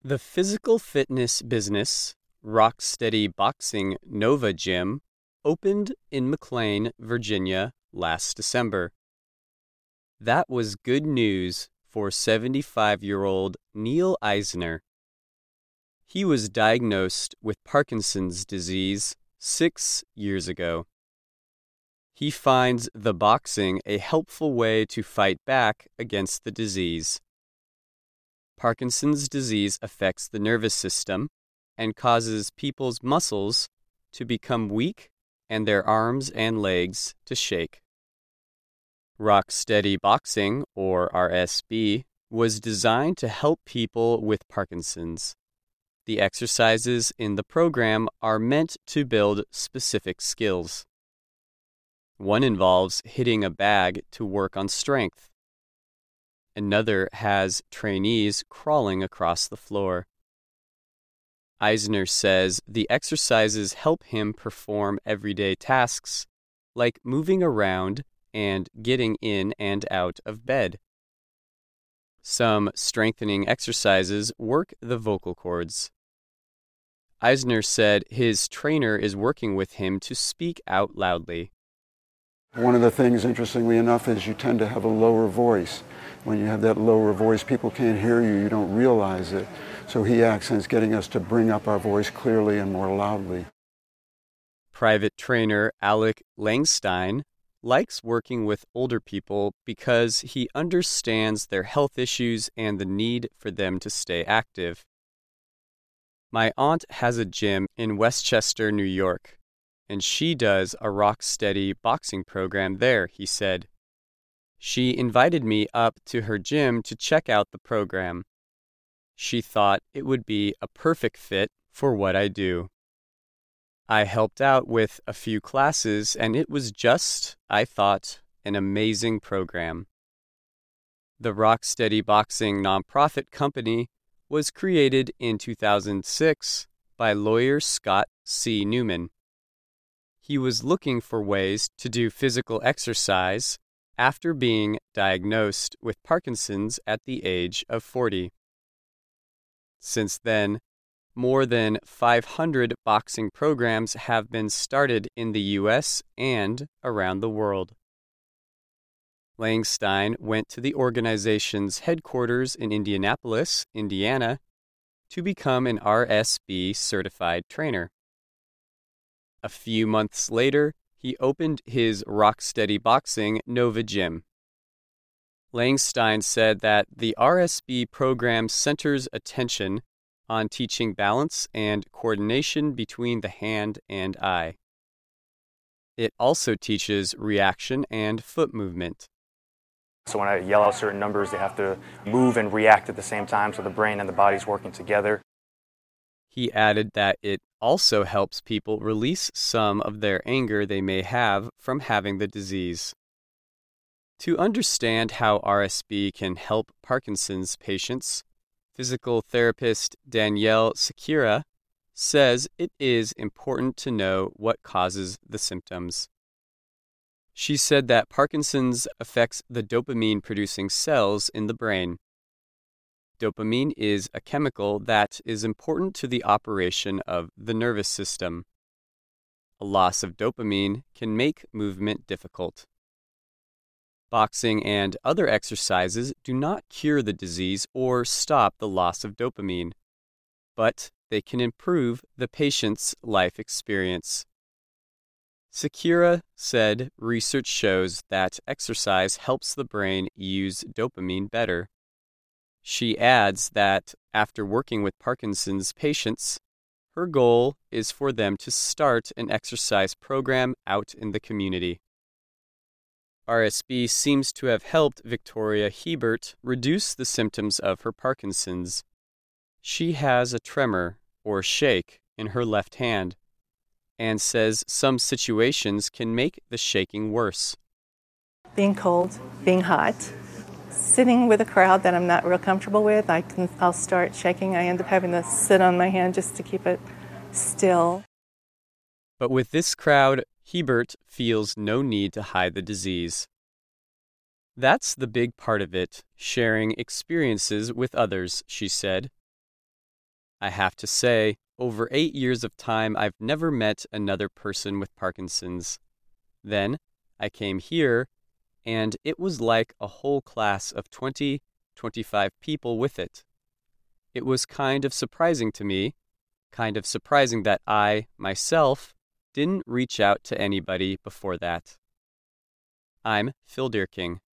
The physical fitness business, Rocksteady Boxing Nova Gym, opened in McLean, Virginia last December. That was good news for 75-year-old Neil Eisner. He was diagnosed with Parkinson's disease 6 years ago. He finds the boxing a helpful way to fight back against the disease. Parkinson's disease affects the nervous system and causes people's muscles to become weak and their arms and legs to shake. Rocksteady Boxing, or RSB, was designed to help people with Parkinson's. The exercises in the program are meant to build specific skills. One involves hitting a bag to work on strength. Another has trainees crawling across the floor. Eisner says the exercises help him perform everyday tasks, like moving around and getting in and out of bed. Some strengthening exercises work the vocal cords. Eisner said his trainer is working with him to speak out loudly. One of the things, interestingly enough, is you tend to have a lower voice. When you have that lower voice, people can't hear you, you don't realize it. So he accents getting us to bring up our voice clearly and more loudly. Private trainer Alec Langstein likes working with older people because he understands their health issues and the need for them to stay active. My aunt has a gym in Westchester, New York, and she does a Rocksteady boxing program there, he said. She invited me up to her gym to check out the program. She thought it would be a perfect fit for what I do. I helped out with a few classes, and it was just, I thought, an amazing program. The Rocksteady Boxing nonprofit company was created in 2006 by lawyer Scott C. Newman. He was looking for ways to do physical exercise after being diagnosed with Parkinson's at the age of 40. Since then, more than 500 boxing programs have been started in the U.S. and around the world. Langstein went to the organization's headquarters in Indianapolis, Indiana, to become an RSB certified trainer. A few months later, he opened his Rocksteady Boxing Nova Gym. Langstein said that the RSB program centers attention on teaching balance and coordination between the hand and eye. It also teaches reaction and foot movement. So when I yell out certain numbers, they have to move and react at the same time, so the brain and the body's working together. He added that it also helps people release some of their anger they may have from having the disease. To understand how RSB can help Parkinson's patients, physical therapist Danielle Sekira says it is important to know what causes the symptoms. She said that Parkinson's affects the dopamine-producing cells in the brain. Dopamine is a chemical that is important to the operation of the nervous system. A loss of dopamine can make movement difficult. Boxing and other exercises do not cure the disease or stop the loss of dopamine, but they can improve the patient's life experience. Sekira said research shows that exercise helps the brain use dopamine better. She adds that after working with Parkinson's patients, her goal is for them to start an exercise program out in the community. RSB seems to have helped Victoria Hebert reduce the symptoms of her Parkinson's. She has a tremor, or shake, in her left hand, and says some situations can make the shaking worse. Being cold, being hot, sitting with a crowd that I'm not real comfortable with, I'll start shaking. I end up having to sit on my hand just to keep it still. But with this crowd, Hebert feels no need to hide the disease. That's the big part of it, sharing experiences with others, she said. I have to say, over 8 years of time, I've never met another person with Parkinson's. Then I came here, and it was like a whole class of 20, 25 people with it. It was kind of surprising to me, kind of surprising that I, myself, didn't reach out to anybody before that. I'm Phil Deerking.